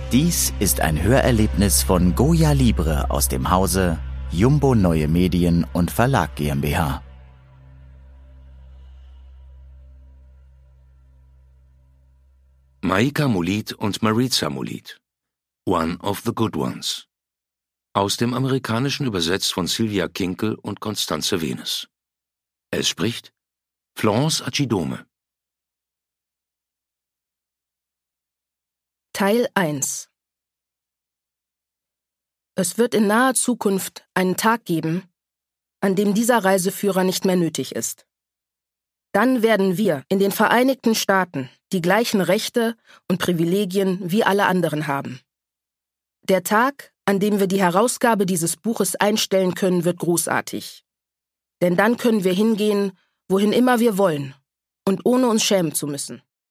Dies ist ein Hörerlebnis von Goya Libre aus dem Hause Jumbo Neue Medien und Verlag GmbH. Maika Mulid und Maritza Mulid. One of the Good Ones. Aus dem Amerikanischen übersetzt von Sylvia Kinkel und Constanze Wenes. Es spricht Florence Acidome. Teil 1. Es wird in naher Zukunft einen Tag geben, an dem dieser Reiseführer nicht mehr nötig ist. Dann werden wir in den Vereinigten Staaten die gleichen Rechte und Privilegien wie alle anderen haben. Der Tag, an dem wir die Herausgabe dieses Buches einstellen können, wird großartig. Denn dann können wir hingehen, wohin immer wir wollen und ohne uns schämen zu müssen.